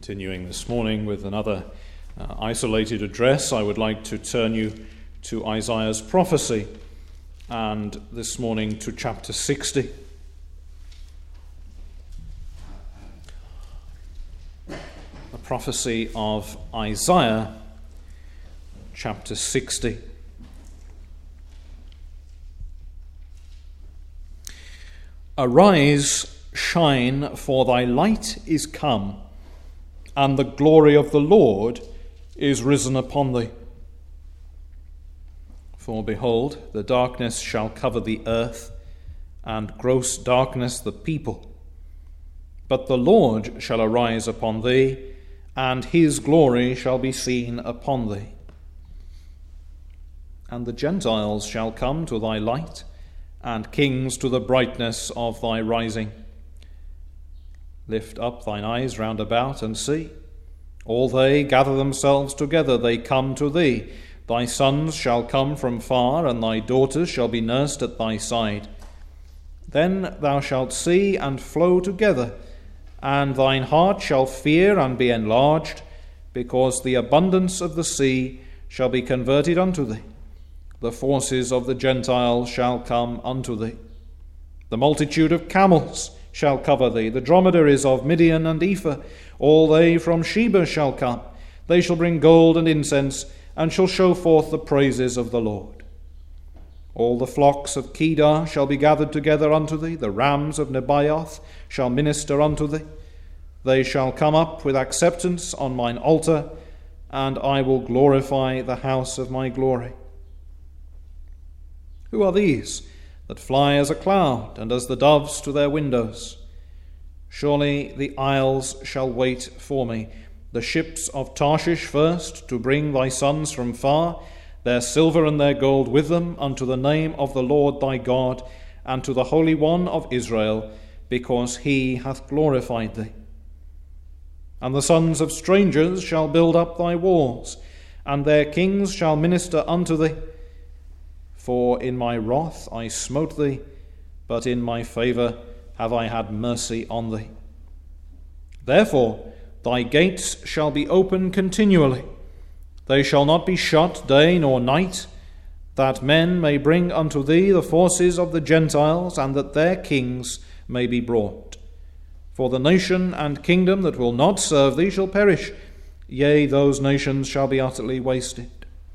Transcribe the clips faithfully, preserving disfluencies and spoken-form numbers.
Continuing this morning with another uh, isolated address, I would like to turn you to Isaiah's prophecy, and this morning to chapter sixty. The prophecy of Isaiah, chapter sixty. Arise, shine, for thy light is come, and the glory of the Lord is risen upon thee. For behold, the darkness shall cover the earth, and gross darkness the people. But the Lord shall arise upon thee, and his glory shall be seen upon thee. And the Gentiles shall come to thy light, and kings to the brightness of thy rising. Lift up thine eyes round about and see. All they gather themselves together, they come to thee. Thy sons shall come from far, and thy daughters shall be nursed at thy side. Then thou shalt see and flow together, and thine heart shall fear and be enlarged, because the abundance of the sea shall be converted unto thee. The forces of the Gentiles shall come unto thee. The multitude of camels shall cover thee, the dromedaries of Midian and Ephah, all they from Sheba shall come. They shall bring gold and incense, and shall show forth the praises of the Lord. All the flocks of Kedar shall be gathered together unto thee, the rams of Nebaioth shall minister unto thee. They shall come up with acceptance on mine altar, and I will glorify the house of my glory. Who are these that fly as a cloud, and as the doves to their windows? Surely the isles shall wait for me, the ships of Tarshish first, to bring thy sons from far, their silver and their gold with them, unto the name of the Lord thy God, and to the Holy One of Israel, because he hath glorified thee. And the sons of strangers shall build up thy walls, and their kings shall minister unto thee. For in my wrath I smote thee, but in my favour have I had mercy on thee. Therefore thy gates shall be open continually. They shall not be shut day nor night, that men may bring unto thee the forces of the Gentiles, and that their kings may be brought. For the nation and kingdom that will not serve thee shall perish, yea, those nations shall be utterly wasted.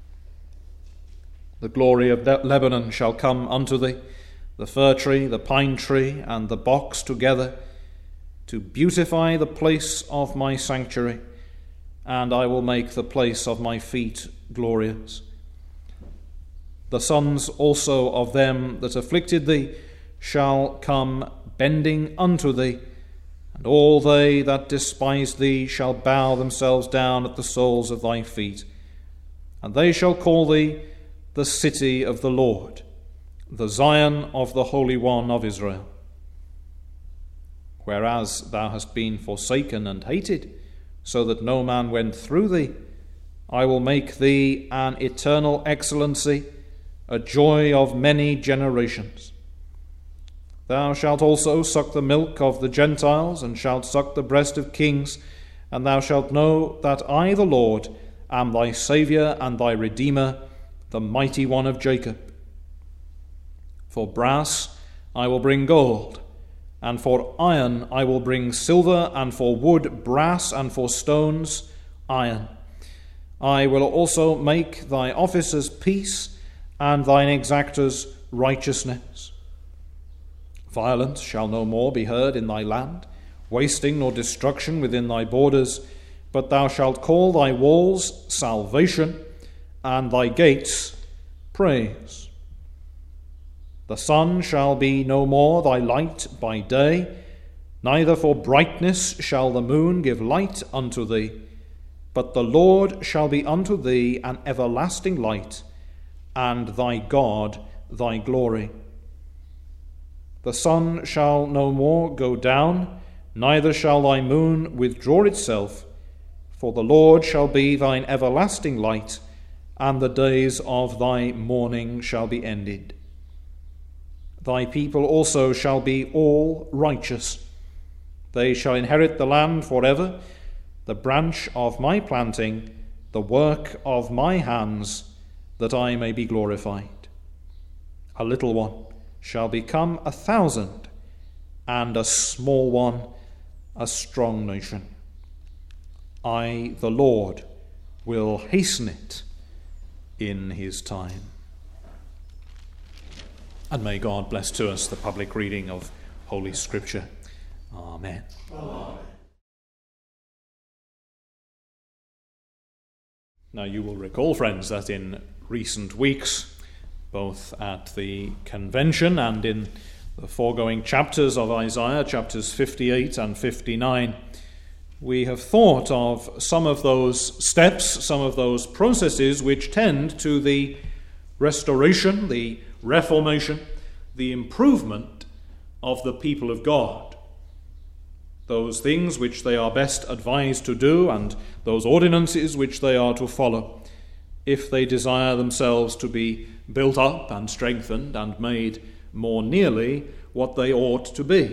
The glory of Lebanon shall come unto thee, the fir tree, the pine tree, and the box together, to beautify the place of my sanctuary, and I will make the place of my feet glorious. The sons also of them that afflicted thee shall come bending unto thee, and all they that despise thee shall bow themselves down at the soles of thy feet. And they shall call thee the city of the Lord, the Zion of the Holy One of Israel. Whereas thou hast been forsaken and hated, so that no man went through thee, I will make thee an eternal excellency, a joy of many generations. Thou shalt also suck the milk of the Gentiles, and shalt suck the breast of kings, and thou shalt know that I, the Lord, am thy Saviour and thy Redeemer, the mighty one of Jacob. For brass I will bring gold, and for iron I will bring silver, and for wood brass, and for stones iron. I will also make thy officers peace, and thine exactors righteousness. Violence shall no more be heard in thy land, wasting nor destruction within thy borders, but thou shalt call thy walls salvation, and thy gates praise. The sun shall be no more thy light by day, neither for brightness shall the moon give light unto thee, but the Lord shall be unto thee an everlasting light, and thy God thy glory. The sun shall no more go down, neither shall thy moon withdraw itself, for the Lord shall be thine everlasting light, and the days of thy mourning shall be ended. Thy people also shall be all righteous. They shall inherit the land forever. the branch of my planting, the work of my hands, that I may be glorified. A little one shall become a thousand, and a small one a strong nation. I, the Lord, will hasten it in his time. And may God bless to us the public reading of Holy Scripture. Amen. Amen. Now you will recall, friends, that in recent weeks, both at the convention and in the foregoing chapters of Isaiah, chapters fifty-eight and fifty-nine, we have thought of some of those steps, some of those processes which tend to the restoration, the reformation, the improvement of the people of God. Those things which they are best advised to do, and those ordinances which they are to follow, if they desire themselves to be built up and strengthened and made more nearly what they ought to be.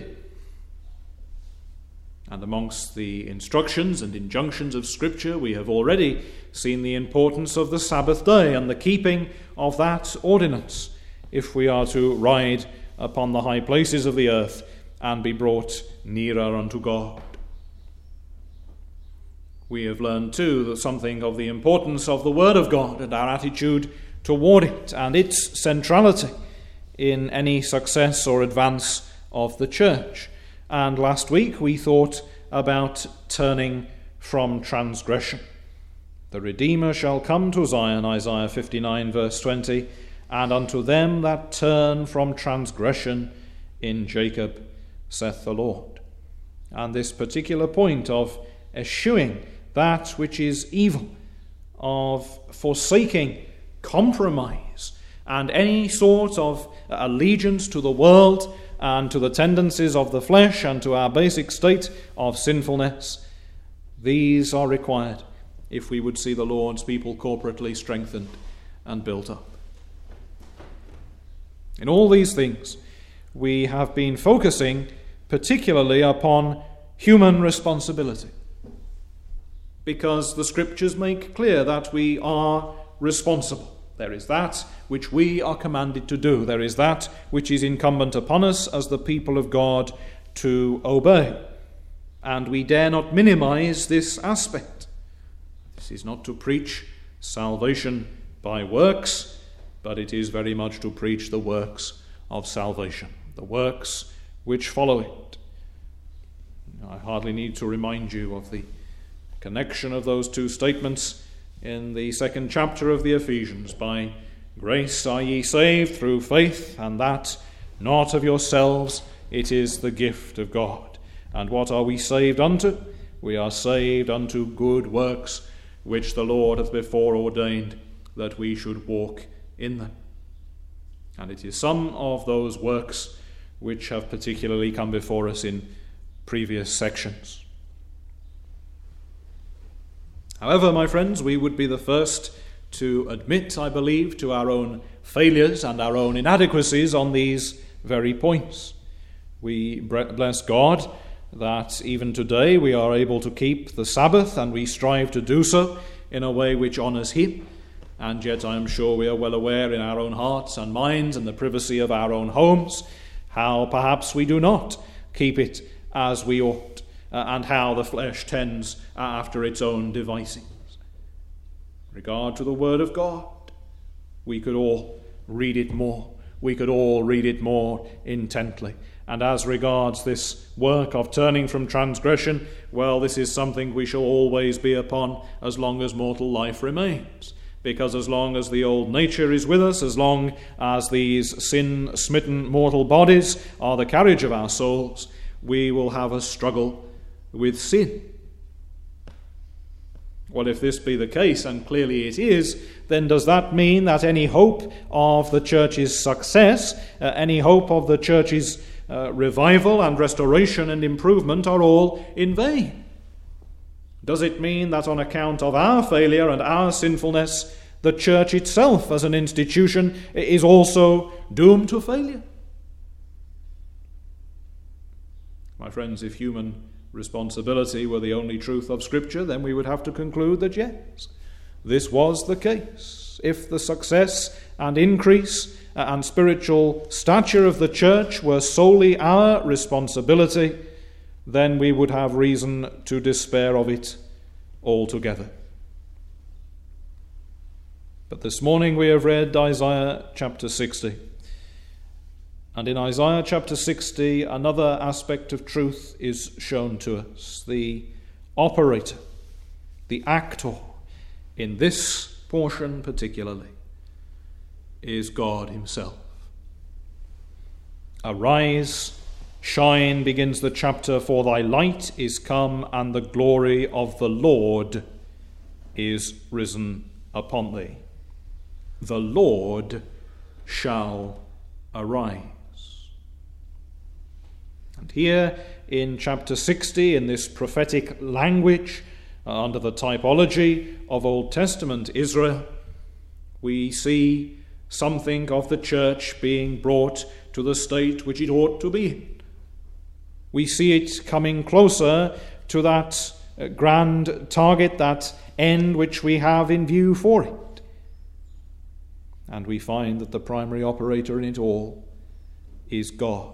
And amongst the instructions and injunctions of Scripture, we have already seen the importance of the Sabbath day and the keeping of that ordinance, if we are to ride upon the high places of the earth and be brought nearer unto God. We have learned too that something of the importance of the Word of God and our attitude toward it and its centrality in any success or advance of the church. And last week we thought about turning from transgression. The Redeemer shall come to Zion, Isaiah fifty-nine verse twenty, and unto them that turn from transgression in Jacob, saith the Lord. And this particular point of eschewing that which is evil, of forsaking compromise and any sort of allegiance to the world and to the tendencies of the flesh and to our basic state of sinfulness, these are required if we would see the Lord's people corporately strengthened and built up. In all these things, we have been focusing particularly upon human responsibility, because the Scriptures make clear that we are responsible. There is that which we are commanded to do. There is that which is incumbent upon us as the people of God to obey. And we dare not minimize this aspect. This is not to preach salvation by works, but it is very much to preach the works of salvation, the works which follow it. I hardly need to remind you of the connection of those two statements in the second chapter of the Ephesians. By grace are ye saved through faith, and that not of yourselves, it is the gift of God. And what are we saved unto? We are saved unto good works, which the Lord hath before ordained that we should walk in them. And it is some of those works which have particularly come before us in previous sections. However, my friends, we would be the first to admit, I believe, to our own failures and our own inadequacies on these very points. We bless God that even today we are able to keep the Sabbath, and we strive to do so in a way which honours Him. And yet I am sure we are well aware in our own hearts and minds and the privacy of our own homes how perhaps we do not keep it as we ought, uh, and how the flesh tends after its own devisings. In regard to the Word of God, we could all read it more. We could all read it more intently. And as regards this work of turning from transgression, well, this is something we shall always be upon as long as mortal life remains. Because as long as the old nature is with us, as long as these sin-smitten mortal bodies are the carriage of our souls, we will have a struggle with sin. Well, if this be the case, and clearly it is, then does that mean that any hope of the church's success, uh, any hope of the church's uh, revival and restoration and improvement are all in vain? Does it mean that on account of our failure and our sinfulness, the church itself as an institution is also doomed to failure? My friends, if human responsibility were the only truth of Scripture, then we would have to conclude that yes, this was the case. If the success and increase and spiritual stature of the church were solely our responsibility, then we would have reason to despair of it altogether. But this morning we have read Isaiah chapter sixty. And in Isaiah chapter sixty, another aspect of truth is shown to us. The operator, the actor in this portion particularly, is God himself. Arise, shine, begins the chapter, for thy light is come, and the glory of the Lord is risen upon thee. The Lord shall arise. And here in chapter sixty, in this prophetic language, uh, under the typology of Old Testament Israel, we see something of the church being brought to the state which it ought to be in. We see it coming closer to that uh, grand target, that end which we have in view for it. And we find that the primary operator in it all is God.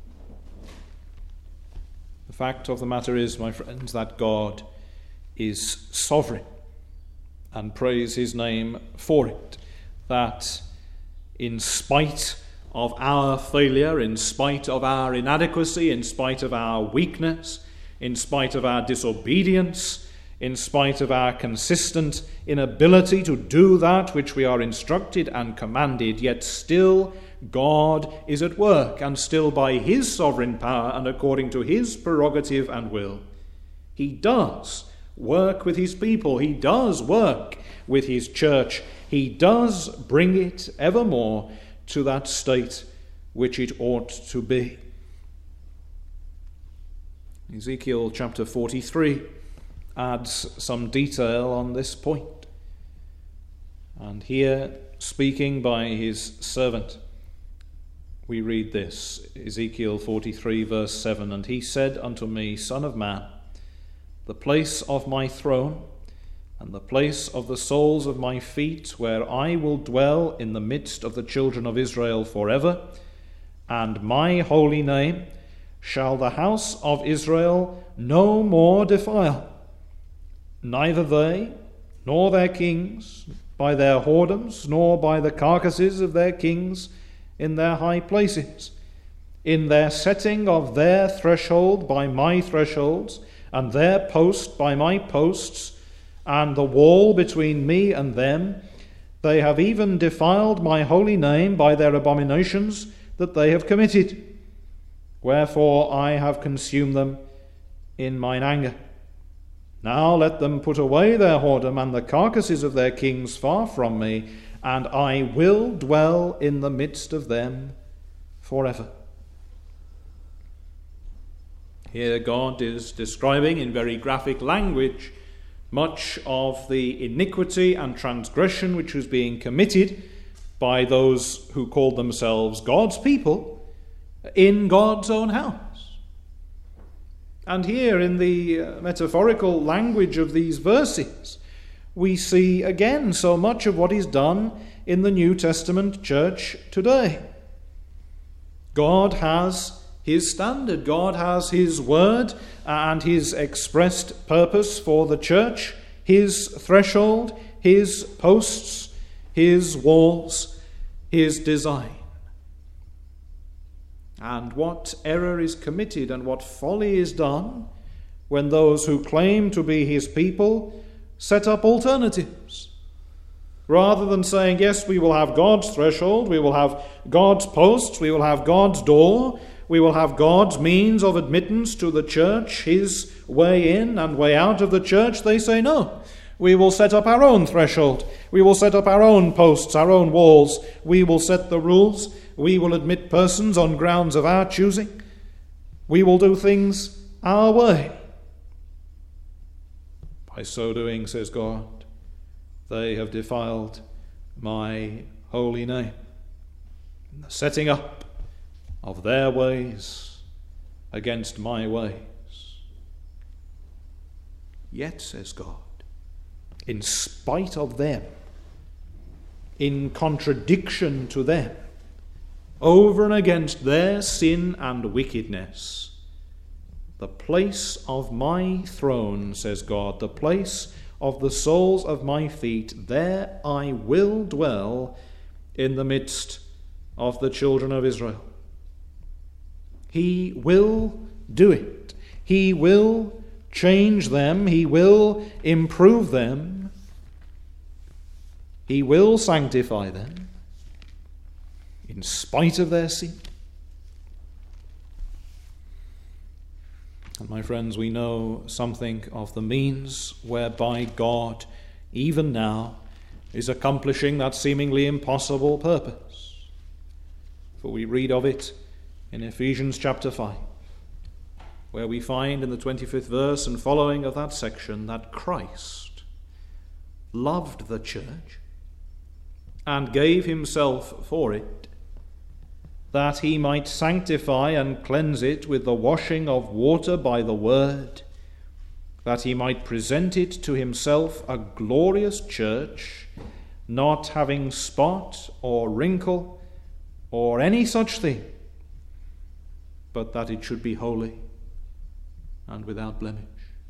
The fact of the matter is, my friends, that God is sovereign, and praise his name for it, that in spite of our failure, in spite of our inadequacy, in spite of our weakness, in spite of our disobedience, in spite of our consistent inability to do that which we are instructed and commanded, yet still God is at work, and still by his sovereign power and according to his prerogative and will, he does work with his people. He does work with his church. He does bring it evermore to that state which it ought to be. Ezekiel chapter forty-three adds some detail on this point. And here, speaking by his servant, we read this, Ezekiel forty-three, verse seven, "And he said unto me, Son of man, the place of my throne and the place of the soles of my feet, where I will dwell in the midst of the children of Israel forever, and my holy name shall the house of Israel no more defile, neither they nor their kings by their whoredoms, nor by the carcasses of their kings in their high places, in their setting of their threshold by my thresholds, and their post by my posts, and the wall between me and them. They have even defiled my holy name by their abominations that they have committed. Wherefore I have consumed them in mine anger. Now let them put away their whoredom and the carcasses of their kings far from me, and I will dwell in the midst of them forever." Here God is describing in very graphic language much of the iniquity and transgression which was being committed by those who called themselves God's people in God's own house. And here in the metaphorical language of these verses, we see again so much of what is done in the New Testament church today. God has his standard, God has his word and his expressed purpose for the church, his threshold, his posts, his walls, his design. And what error is committed and what folly is done when those who claim to be his people set up alternatives. Rather than saying, yes, we will have God's threshold, we will have God's posts, we will have God's door, we will have God's means of admittance to the church, his way in and way out of the church, they say no. We will set up our own threshold. We will set up our own posts, our own walls. We will set the rules. We will admit persons on grounds of our choosing. We will do things our way. By so doing, says God, they have defiled my holy name, in the setting up of their ways against my ways. Yet, says God, in spite of them, in contradiction to them, over and against their sin and wickedness, the place of my throne, says God, the place of the soles of my feet, there I will dwell in the midst of the children of Israel. He will do it. He will change them. He will improve them. He will sanctify them in spite of their sin. And my friends, we know something of the means whereby God, even now, is accomplishing that seemingly impossible purpose. For we read of it in Ephesians chapter five, where we find in the twenty-fifth verse and following of that section that Christ loved the church and gave himself for it, that he might sanctify and cleanse it with the washing of water by the word, that he might present it to himself a glorious church, not having spot or wrinkle or any such thing, but that it should be holy and without blemish.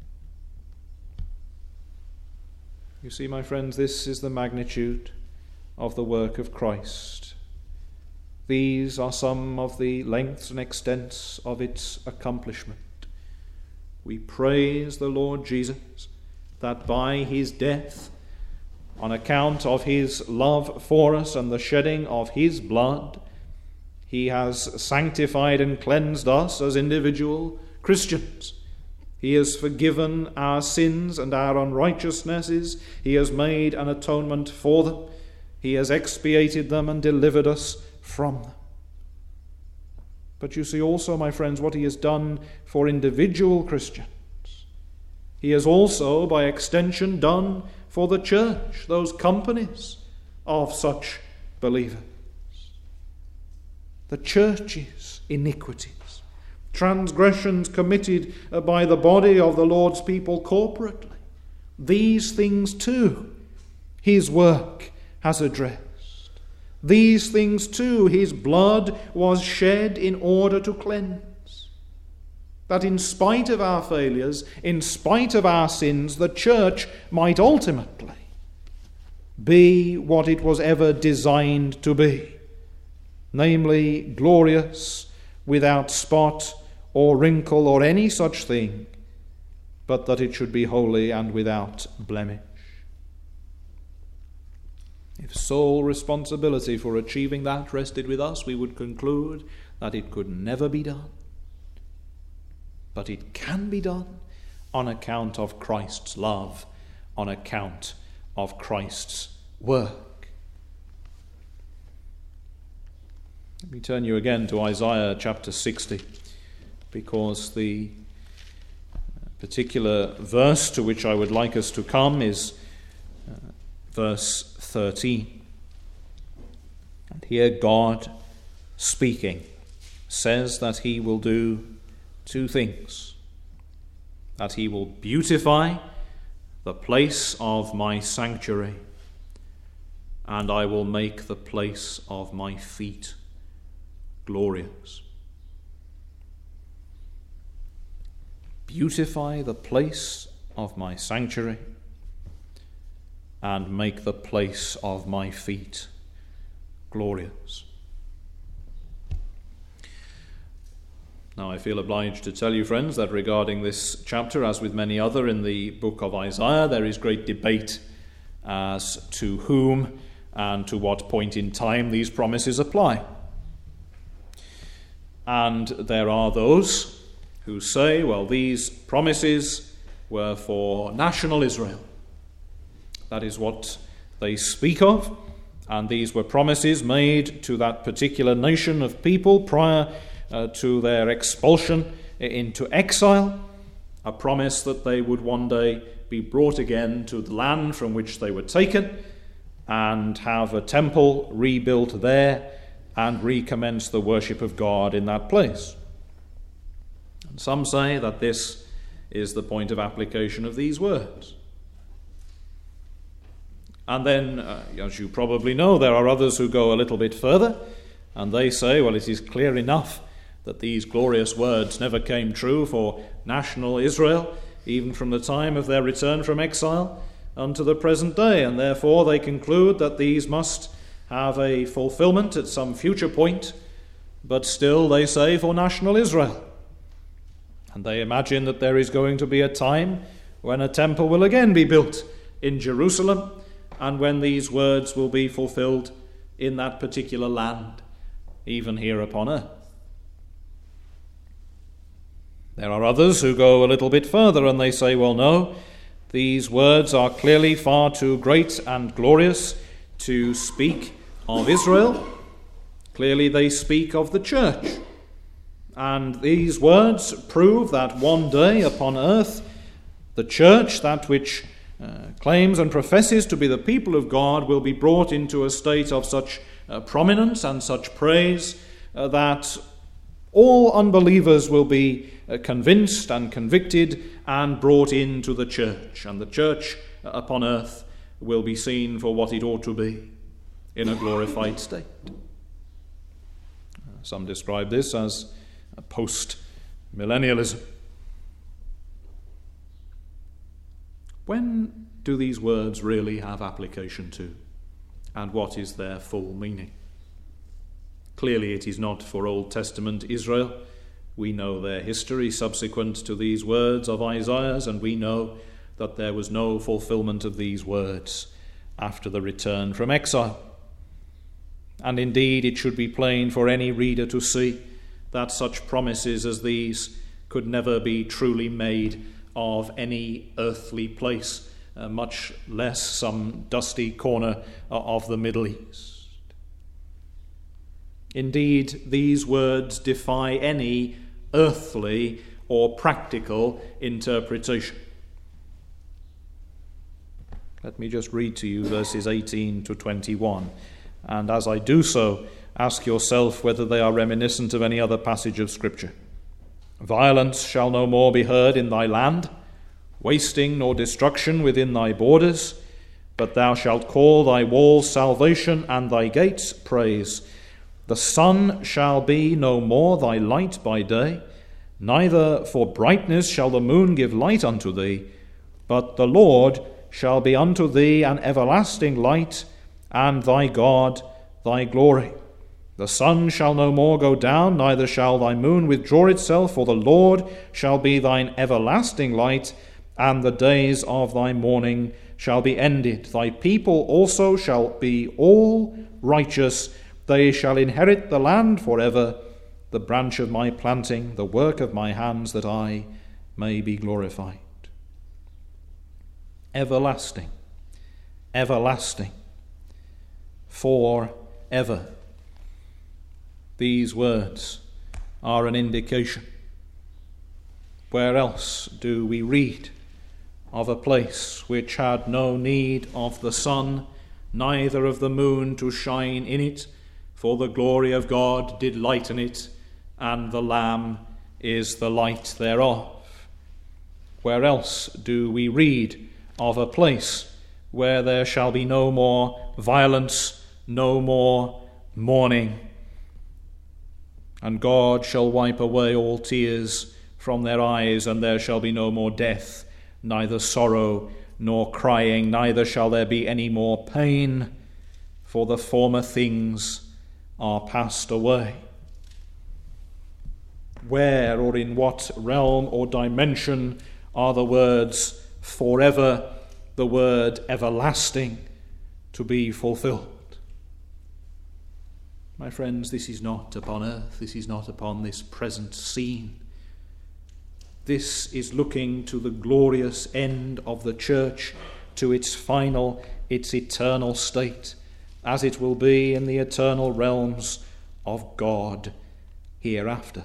You see, my friends, this is the magnitude of the work of Christ. These are some of the lengths and extents of its accomplishment. We praise the Lord Jesus that by his death, on account of his love for us and the shedding of his blood, he has sanctified and cleansed us as individual Christians. He has forgiven our sins and our unrighteousnesses. He has made an atonement for them. He has expiated them and delivered us from them. But you see also, my friends, what he has done for individual Christians. He has also, by extension, done for the church, those companies of such believers. The church's iniquities, transgressions committed by the body of the Lord's people corporately, these things too his work has addressed. These things too his blood was shed in order to cleanse. That in spite of our failures, in spite of our sins, the church might ultimately be what it was ever designed to be, namely glorious, without spot or wrinkle or any such thing, but that it should be holy and without blemish. If sole responsibility for achieving that rested with us, we would conclude that it could never be done. But it can be done on account of Christ's love, on account of Christ's work. Let me turn you again to Isaiah chapter sixty, because the particular verse to which I would like us to come is uh, verse thirteen. And here God, speaking, says that he will do two things. That he will beautify the place of my sanctuary, and I will make the place of my feet glorious. Beautify the place of my sanctuary, and make the place of my feet glorious. Now, I feel obliged to tell you, friends, that regarding this chapter, as with many other in the book of Isaiah, there is great debate as to whom and to what point in time these promises apply. And there are those who say, well, these promises were for national Israel. That is what they speak of, and these were promises made to that particular nation of people prior uh, to their expulsion into exile, a promise that they would one day be brought again to the land from which they were taken and have a temple rebuilt there and recommence the worship of God in that place. And some say that this is the point of application of these words. And then, uh, as you probably know, there are others who go a little bit further, and they say, well, it is clear enough that these glorious words never came true for national Israel, even from the time of their return from exile unto the present day, and therefore they conclude that these must have a fulfillment at some future point, but still, they say, for national Israel. And they imagine that there is going to be a time when a temple will again be built in Jerusalem, and when these words will be fulfilled in that particular land, even here upon earth. There are others who go a little bit further, and they say, well, no, these words are clearly far too great and glorious to speak of Israel. Clearly they speak of the church. And these words prove that one day upon earth, the church, that which uh, claims and professes to be the people of God, will be brought into a state of such uh, prominence and such praise uh, that all unbelievers will be uh, convinced and convicted and brought into the church. And the church uh, upon earth will be seen for what it ought to be, in a glorified state. Some describe this as post-millennialism. When do these words really have application to, and what is their full meaning? Clearly it is not for Old Testament Israel. We know their history subsequent to these words of Isaiah's, and we know that there was no fulfillment of these words after the return from exile. And indeed it should be plain for any reader to see that such promises as these could never be truly made of any earthly place, uh, much less some dusty corner of the Middle East. Indeed, these words defy any earthly or practical interpretation. Let me just read to you verses eighteen to twenty-one, and as I do so, ask yourself whether they are reminiscent of any other passage of Scripture. Violence shall no more be heard in thy land, wasting nor destruction within thy borders, but thou shalt call thy walls salvation and thy gates praise. The sun shall be no more thy light by day, neither for brightness shall the moon give light unto thee, but the Lord shall be unto thee an everlasting light, and thy God thy glory. The sun shall no more go down, neither shall thy moon withdraw itself, for the Lord shall be thine everlasting light, and the days of thy mourning shall be ended. Thy people also shall be all righteous. They shall inherit the land forever, the branch of my planting, the work of my hands, that I may be glorified. Everlasting, everlasting, forever. These words are an indication. Where else do we read of a place which had no need of the sun, neither of the moon to shine in it, for the glory of God did lighten it, and the Lamb is the light thereof? Where else do we read of a place where there shall be no more violence, no more mourning, and God shall wipe away all tears from their eyes, and there shall be no more death, neither sorrow nor crying, neither shall there be any more pain, for the former things are passed away? Where or in what realm or dimension are the words forever, the word everlasting, to be fulfilled? My friends, this is not upon earth. This is not upon this present scene. This is looking to the glorious end of the church, to its final, its eternal state, as it will be in the eternal realms of God hereafter.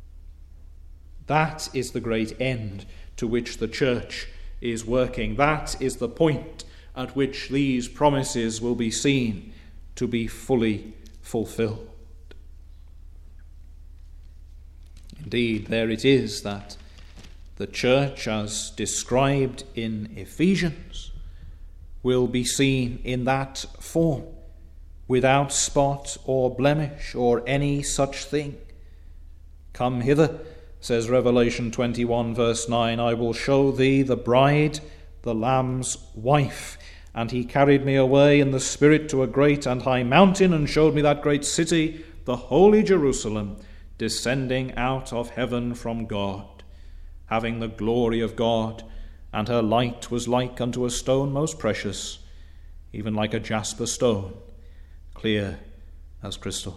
That is the great end to which the church is working. That is the point at which these promises will be seen to be fully fulfilled. Indeed, there it is that The church, as described in Ephesians, will be seen in that form, without spot or blemish or any such thing. Come hither, says Revelation twenty-one, verse nine, I will show thee the bride, the Lamb's wife. And he carried me away in the Spirit to a great and high mountain, and showed me that great city, the holy Jerusalem, descending out of heaven from God, having the glory of God, and her light was like unto a stone most precious, even like a jasper stone, clear as crystal.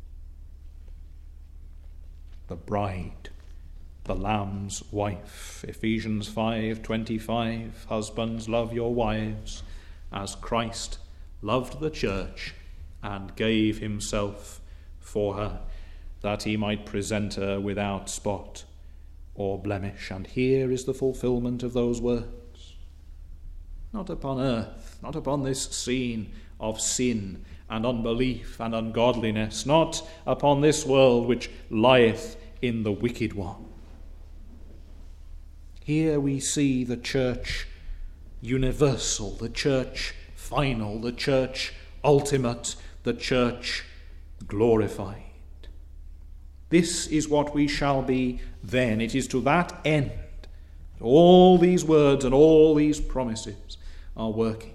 The bride, the Lamb's wife. Ephesians five twenty-five, husbands, love your wives, as Christ loved the church and gave himself for her, that he might present her without spot or blemish. And here is the fulfillment of those words. Not upon earth, not upon this scene of sin and unbelief and ungodliness, not upon this world which lieth in the wicked one. Here we see the church universal, the church final, the church ultimate, the church glorified. This is what we shall be then. It is to that end all these words and all these promises are working.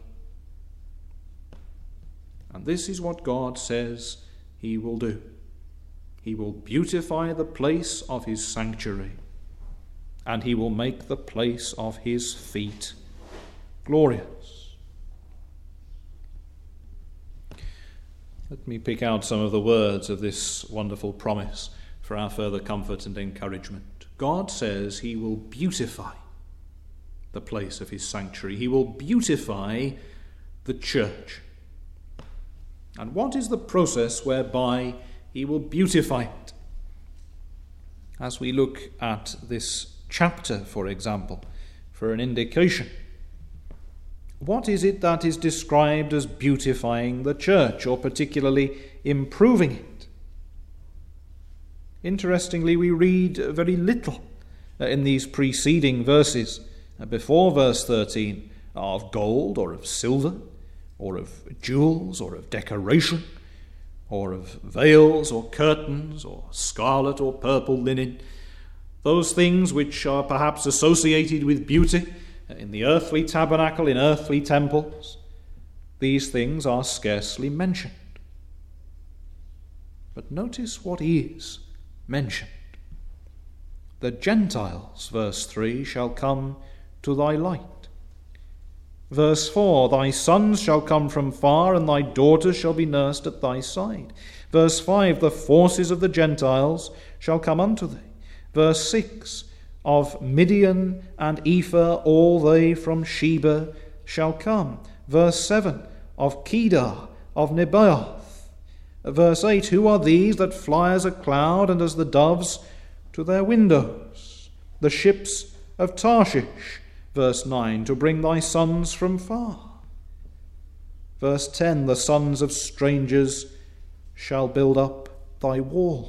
And this is what God says he will do. He will beautify the place of his sanctuary, and he will make the place of his feet glorious. Let me pick out some of the words of this wonderful promise for our further comfort and encouragement. God says he will beautify the place of his sanctuary. He will beautify the church. And what is the process whereby he will beautify it? As we look at this chapter, for example, for an indication, what is it that is described as beautifying the church, or particularly improving it? Interestingly, we read very little in these preceding verses, before verse thirteen, of gold or of silver, or of jewels, or of decoration, or of veils or curtains, or scarlet or purple linen, those things which are perhaps associated with beauty in the earthly tabernacle, in earthly temples. These things are scarcely mentioned. But notice what is mentioned. The Gentiles, verse three, shall come to thy light. Verse four, thy sons shall come from far, and thy daughters shall be nursed at thy side. Verse five, the forces of the Gentiles shall come unto thee. Verse six, of Midian and Ephah all they from Sheba shall come. Verse seven, of Kedar, of Nebaioth. Verse eight, who are these that fly as a cloud and as the doves to their windows? The ships of Tarshish. Verse nine, to bring thy sons from far. Verse ten, the sons of strangers shall build up thy walls.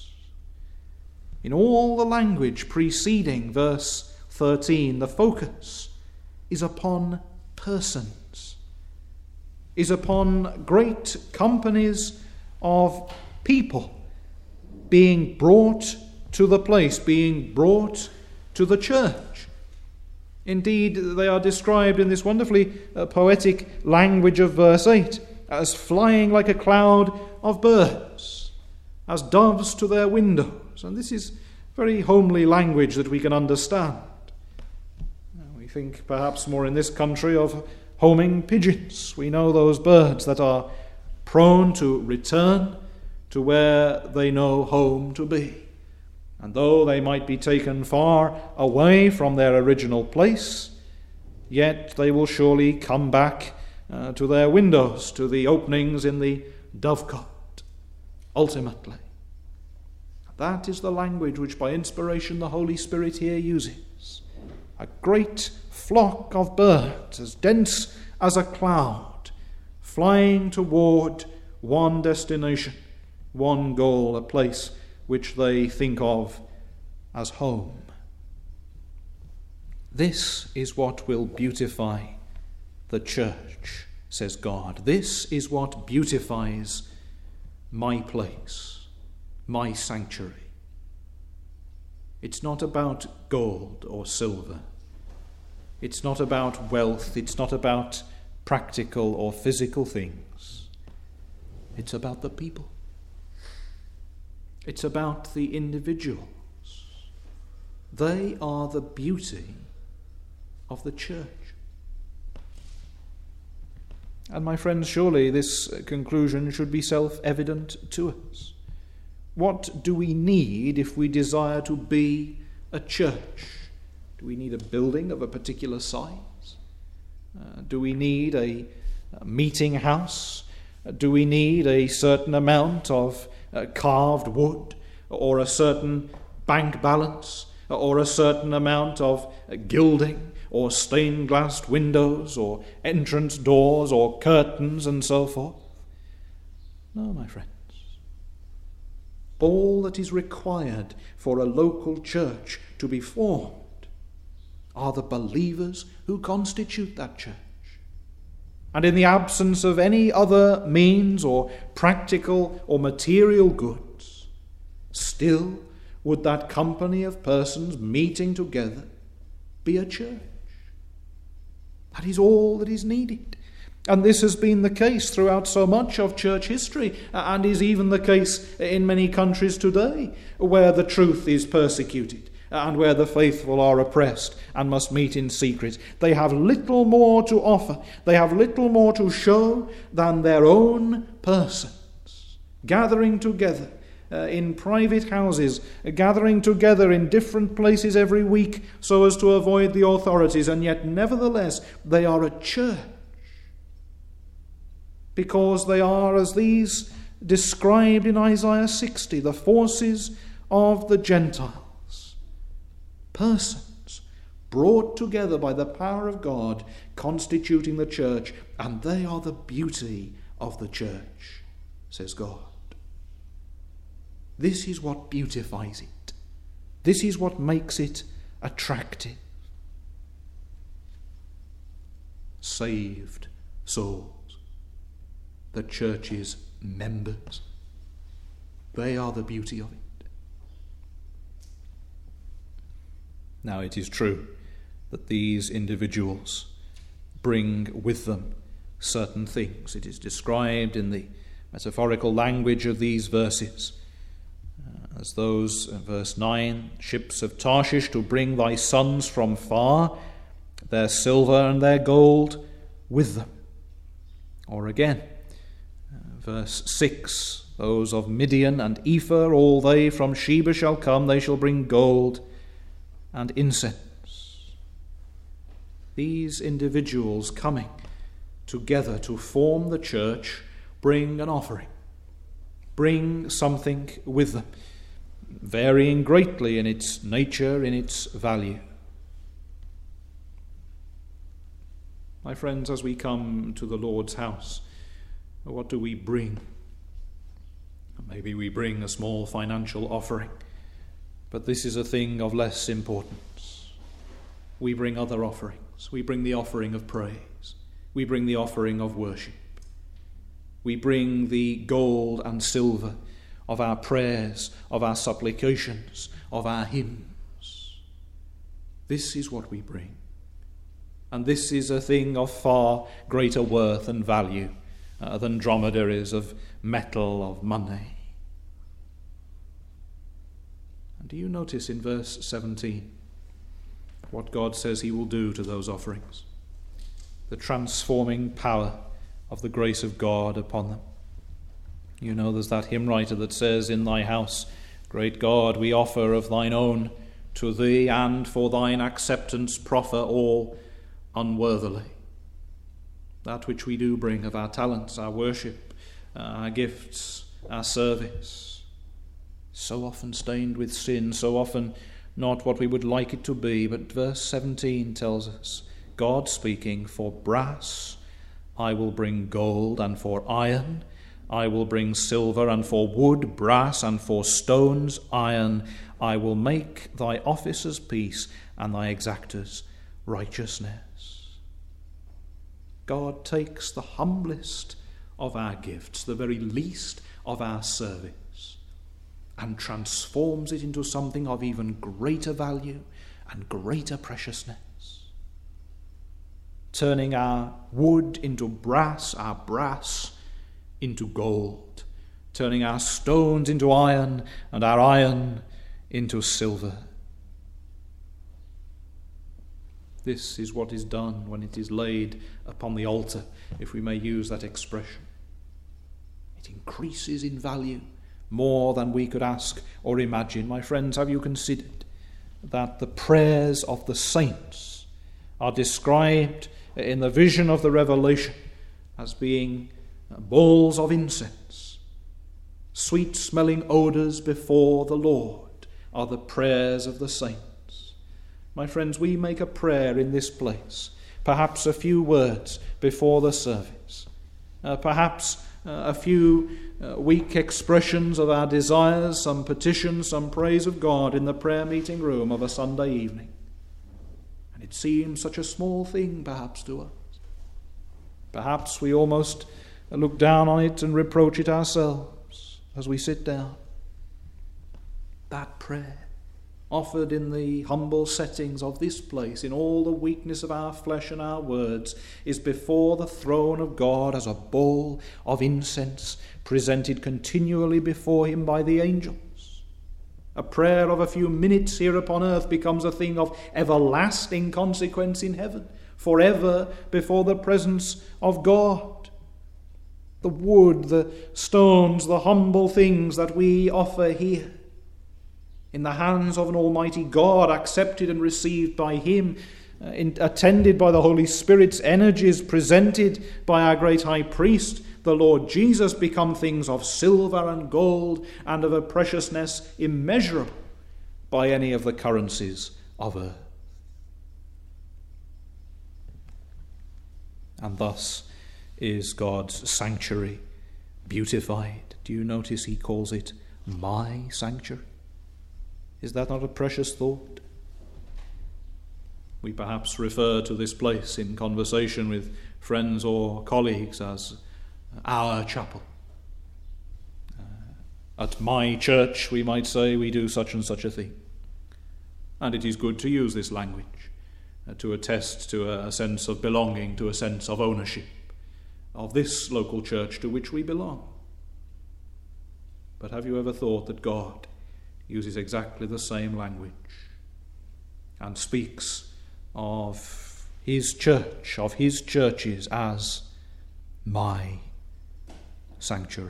In all the language preceding verse thirteen, the focus is upon persons, is upon great companies of people being brought to the place, being brought to the church. Indeed, they are described in this wonderfully uh, poetic language of verse eight as flying like a cloud of birds, as doves to their windows. And this is very homely language that we can understand. We think perhaps more in this country of homing pigeons. We know those birds that are prone to return to where they know home to be. And though they might be taken far away from their original place, yet they will surely come back uh, to their windows, to the openings in the dovecot, ultimately. That is the language which by inspiration the Holy Spirit here uses. A great flock of birds, as dense as a cloud, flying toward one destination, one goal, a place which they think of as home. This is what will beautify the church, says God. This is what beautifies my place, my sanctuary. It's not about gold or silver. It's not about wealth. It's not about practical or physical things. It's about the people. It's about the individuals. They are the beauty of the church. And my friends, surely this conclusion should be self-evident to us. What do we need if we desire to be a church? Do we need a building of a particular size? Uh, do we need a, a meeting house? Uh, do we need a certain amount of uh, carved wood, or a certain bank balance, or a certain amount of uh, gilding, or stained glass windows, or entrance doors, or curtains, and so forth? No, my friends. All that is required for a local church to be formed are the believers who constitute that church. And in the absence of any other means or practical or material goods, still would that company of persons meeting together be a church. That is all that is needed. And this has been the case throughout so much of church history, and is even the case in many countries today, where the truth is persecuted and where the faithful are oppressed and must meet in secret. They have little more to offer, they have little more to show than their own persons, gathering together uh, in private houses, gathering together in different places every week so as to avoid the authorities, and yet nevertheless they are a church, because they are, as these described in Isaiah sixty, the forces of the Gentiles, persons brought together by the power of God, constituting the church, and they are the beauty of the church, says God. This is what beautifies it. This is what makes it attractive. Saved souls. The church's members. They are the beauty of it. Now, it is true that these individuals bring with them certain things. It is described in the metaphorical language of these verses uh, as those, uh, verse nine, ships of Tarshish to bring thy sons from far, their silver and their gold with them. Or again, verse six, those of Midian and Ephah, all they from Sheba shall come, they shall bring gold and incense. These individuals coming together to form the church bring an offering, bring something with them, varying greatly in its nature, in its value. My friends, as we come to the Lord's house, what do we bring? Maybe we bring a small financial offering, but this is a thing of less importance. We bring other offerings. We bring the offering of praise. We bring the offering of worship. We bring the gold and silver of our prayers, of our supplications, of our hymns. This is what we bring. And this is a thing of far greater worth and value Uh, than dromedaries of metal, of money. And do you notice in verse seventeen what God says he will do to those offerings? The transforming power of the grace of God upon them. You know, there's that hymn writer that says, in thy house, great God, we offer of thine own to thee, and for thine acceptance proffer all unworthily. That which we do bring of our talents, our worship, our gifts, our service, so often stained with sin, so often not what we would like it to be. But verse seventeen tells us, God speaking, for brass I will bring gold, and for iron I will bring silver, and for wood, brass, and for stones, iron. I will make thy officers peace, and thy exactors righteousness. God takes the humblest of our gifts, the very least of our service, and transforms it into something of even greater value and greater preciousness, turning our wood into brass, our brass into gold, turning our stones into iron, and our iron into silver. This is what is done when it is laid upon the altar, if we may use that expression. It increases in value more than we could ask or imagine. My friends, have you considered that the prayers of the saints are described in the vision of the Revelation as being bowls of incense, sweet-smelling odours before the Lord are the prayers of the saints. My friends, we make a prayer in this place, perhaps a few words before the service, uh, perhaps uh, a few uh, weak expressions of our desires, some petition, some praise of God in the prayer meeting room of a Sunday evening. And it seems such a small thing perhaps to us. Perhaps we almost look down on it and reproach it ourselves as we sit down. That prayer, offered in the humble settings of this place, in all the weakness of our flesh and our words, is before the throne of God as a bowl of incense presented continually before him by the angels. A prayer of a few minutes here upon earth becomes a thing of everlasting consequence in heaven, forever before the presence of God. The wood, the stones, the humble things that we offer here, in the hands of an almighty God, accepted and received by him, uh, in, attended by the Holy Spirit's energies, presented by our great high priest, the Lord Jesus, become things of silver and gold and of a preciousness immeasurable by any of the currencies of earth. And thus is God's sanctuary beautified. Do you notice he calls it my sanctuary? Is that not a precious thought? We perhaps refer to this place in conversation with friends or colleagues as our chapel. Uh, at my church, we might say, we do such and such a thing. And it is good to use this language uh, to attest to a, a sense of belonging, to a sense of ownership of this local church to which we belong. But have you ever thought that God uses exactly the same language and speaks of his church, of his churches, as my sanctuary?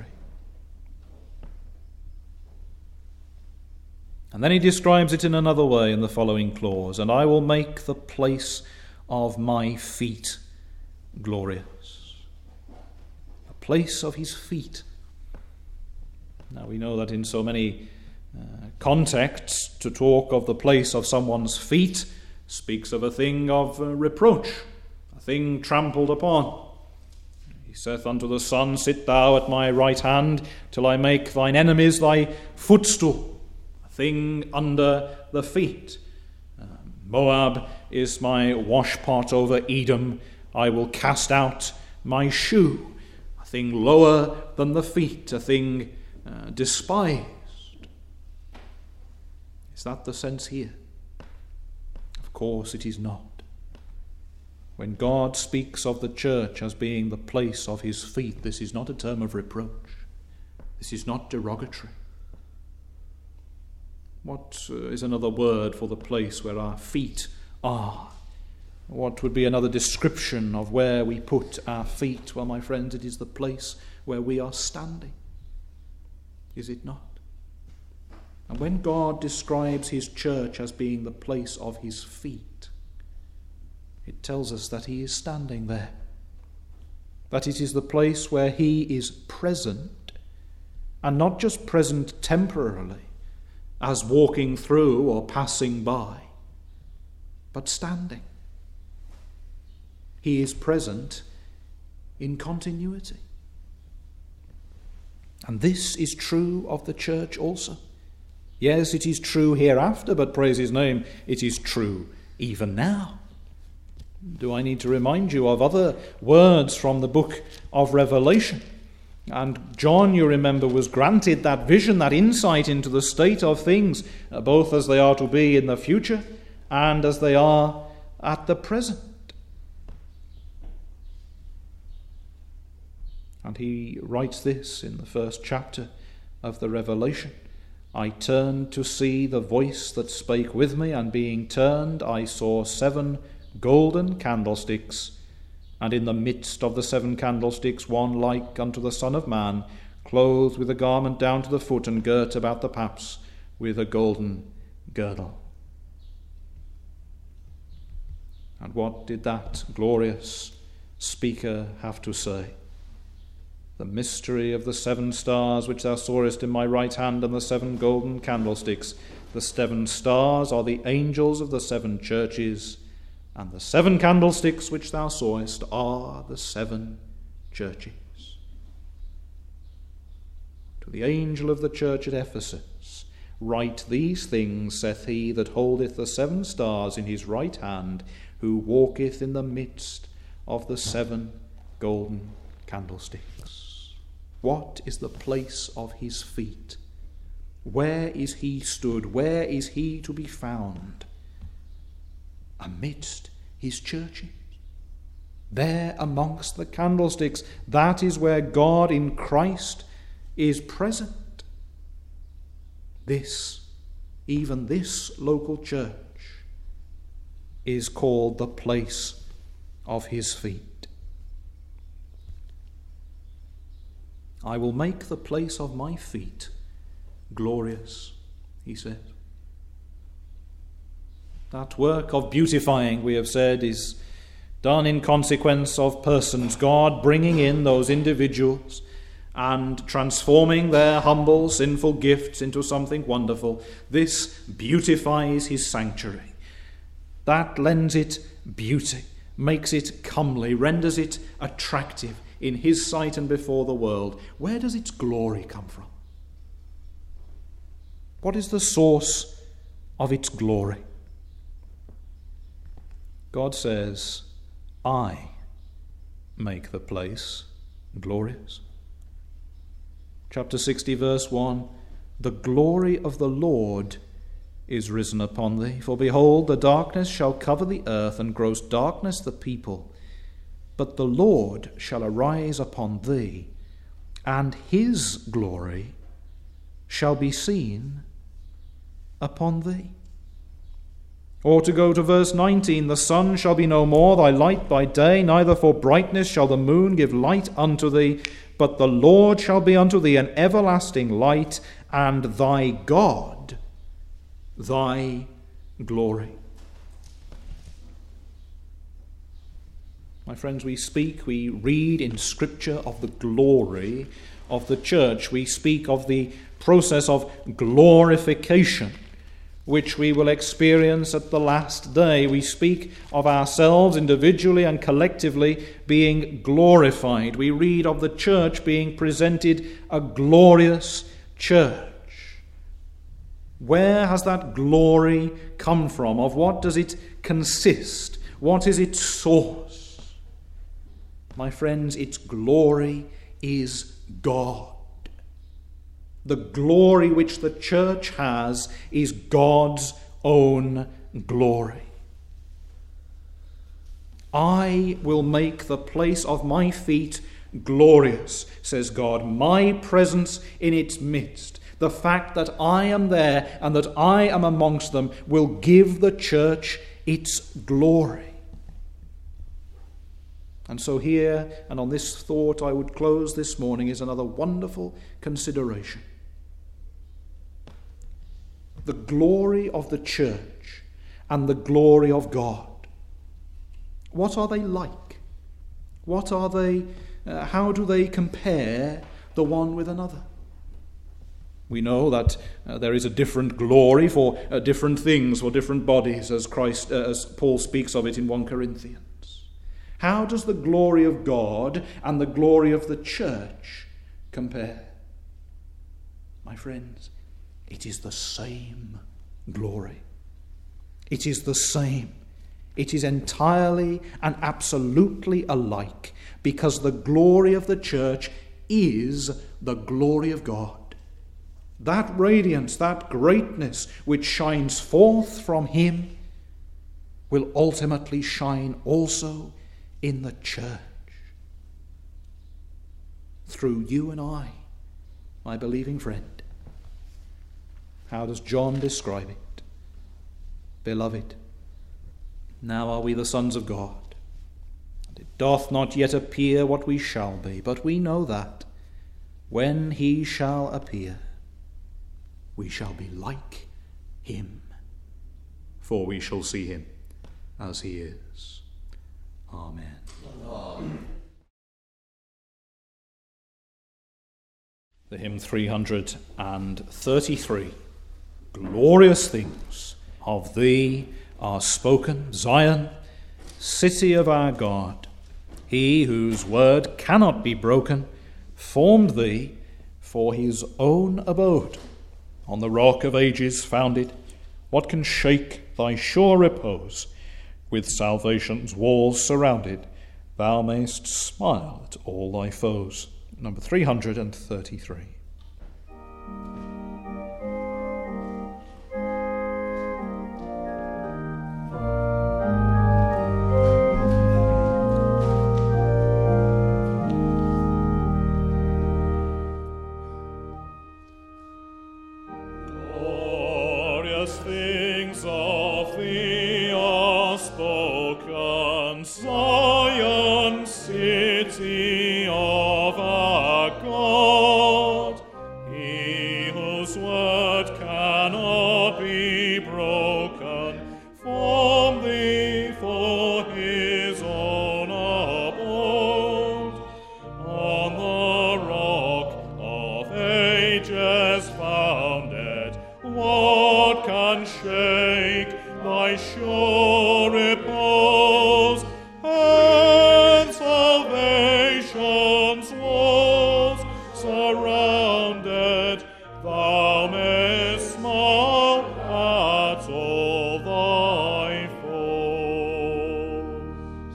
And then he describes it in another way in the following clause: and I will make the place of my feet glorious. A place of his feet. Now we know that in so many Uh, context, to talk of the place of someone's feet speaks of a thing of uh, reproach, a thing trampled upon. He saith unto the Son, sit thou at my right hand till I make thine enemies thy footstool, a thing under the feet. Uh, Moab is my washpot over Edom. I will cast out my shoe, a thing lower than the feet, a thing uh, despised. Is that the sense here? Of course it is not. When God speaks of the church as being the place of his feet, this is not a term of reproach. This is not derogatory. What uh, is another word for the place where our feet are? What would be another description of where we put our feet? Well, my friends, it is the place where we are standing. Is it not? And when God describes his church as being the place of his feet, it tells us that he is standing there, that it is the place where he is present, and not just present temporarily, as walking through or passing by, but standing. He is present in continuity. And this is true of the church also. Yes, it is true hereafter, but praise his name, it is true even now. Do I need to remind you of other words from the book of Revelation? And John, you remember, was granted that vision, that insight into the state of things, both as they are to be in the future and as they are at the present. And he writes this in the first chapter of the Revelation. I turned to see the voice that spake with me, and being turned, I saw seven golden candlesticks, and in the midst of the seven candlesticks one like unto the Son of Man, clothed with a garment down to the foot, and girt about the paps with a golden girdle. And what did that glorious speaker have to say? The mystery of the seven stars which thou sawest in my right hand, and the seven golden candlesticks. The seven stars are the angels of the seven churches, and the seven candlesticks which thou sawest are the seven churches. To the angel of the church at Ephesus, write these things, saith he that holdeth the seven stars in his right hand, who walketh in the midst of the seven golden candlesticks. What is the place of his feet? Where is he stood? Where is he to be found? Amidst his churches. There amongst the candlesticks, that is where God in Christ is present. This, even this local church, is called the place of his feet. I will make the place of my feet glorious, he said. That work of beautifying, we have said, is done in consequence of persons, God bringing in those individuals and transforming their humble, sinful gifts into something wonderful. This beautifies his sanctuary. That lends it beauty, makes it comely, renders it attractive in his sight and before the world. Where does its glory come from? What is the source of its glory? God says, I make the place glorious. Chapter sixty, verse one, the glory of the Lord is risen upon thee. For behold, the darkness shall cover the earth, and gross darkness the people. But the Lord shall arise upon thee, and his glory shall be seen upon thee. Or to go to verse nineteen, the sun shall be no more thy light by day, neither for brightness shall the moon give light unto thee, but the Lord shall be unto thee an everlasting light, and thy God thy glory. My friends, we speak, we read in Scripture of the glory of the church. We speak of the process of glorification, which we will experience at the last day. We speak of ourselves individually and collectively being glorified. We read of the church being presented a glorious church. Where has that glory come from? Of what does it consist? What is its source? My friends, its glory is God. The glory which the church has is God's own glory. I will make the place of my feet glorious, says God, my presence in its midst. The fact that I am there and that I am amongst them will give the church its glory. And so here, and on this thought I would close this morning, is another wonderful consideration. The glory of the church and the glory of God. What are they like? What are they, uh, how do they compare the one with another? We know that uh, there is a different glory for uh, different things, for different bodies, as Christ, uh, as Paul speaks of it in First Corinthians. How does the glory of God and the glory of the church compare? My friends, it is the same glory. It is the same. It is entirely and absolutely alike, because the glory of the church is the glory of God. That radiance, that greatness which shines forth from him will ultimately shine also in the church. Through you and I, my believing friend. How does John describe it? Beloved, now are we the sons of God, and it doth not yet appear what we shall be, but we know that when he shall appear, we shall be like him, for we shall see him as he is. Amen. Amen. The hymn three hundred thirty-three. Glorious things of thee are spoken, Zion, city of our God. He whose word cannot be broken formed thee for his own abode. On the rock of ages founded, what can shake thy sure repose? With salvation's walls surrounded, thou mayst smile at all thy foes. Number three hundred thirty-three. Things of thee are spoken, Zion, city of our God. He whose word cannot be broken, formed thee for his own abode. On the rock of ages founded, what can shake thy sure repose? And salvation's walls surrounded, thou mayst smile at all thy foes.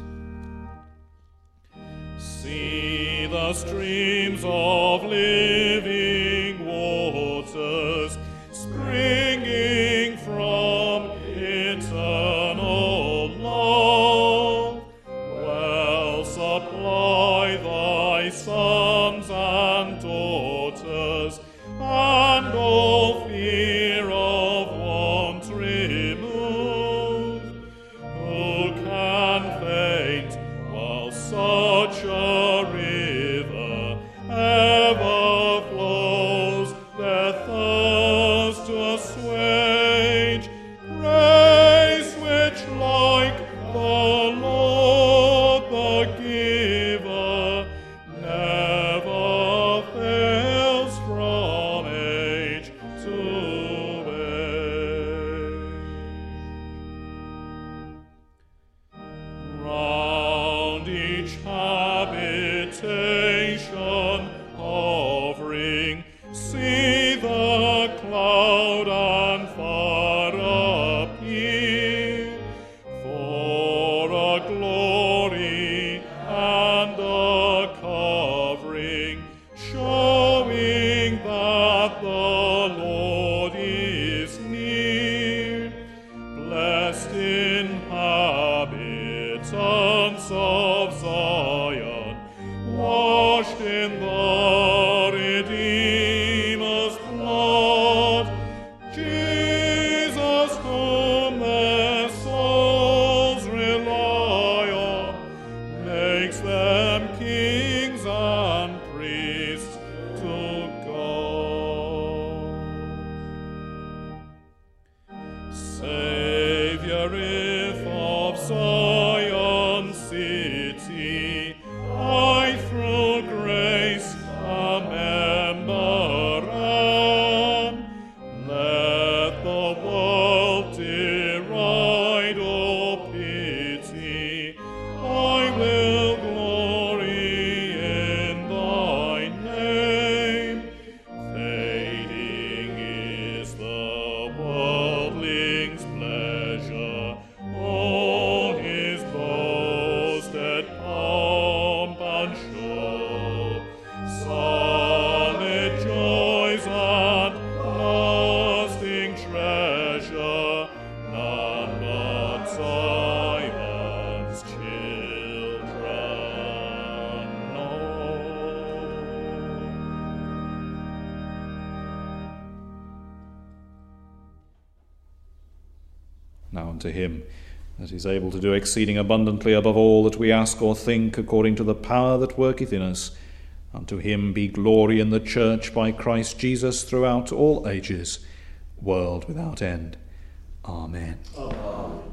See the streams of living waters springing from eternal love. Well supply thy sons and daughters, and all fear of want remove. Who can faint while such a river ever flows, their thirst to assuage? Grace which like the Lord the giver never fails from age to age. Round each habitation hovering, see the cloud and fire appear, for a glory and a covering, showing that the Lord is near. Blessed inhabitants of Zion, washed in the Redeemer's blood, Jesus whom their souls rely on, makes them kings and priests to God. Savior, if of Zion city I through grace a member am, let the world deride or pity, I will glory in thy name. Fading is the worldling's pleasure, all Now unto him that is able to do exceeding abundantly above all that we ask or think, according to the power that worketh in us, unto him be glory in the church by Christ Jesus throughout all ages, world without end. Amen. Amen.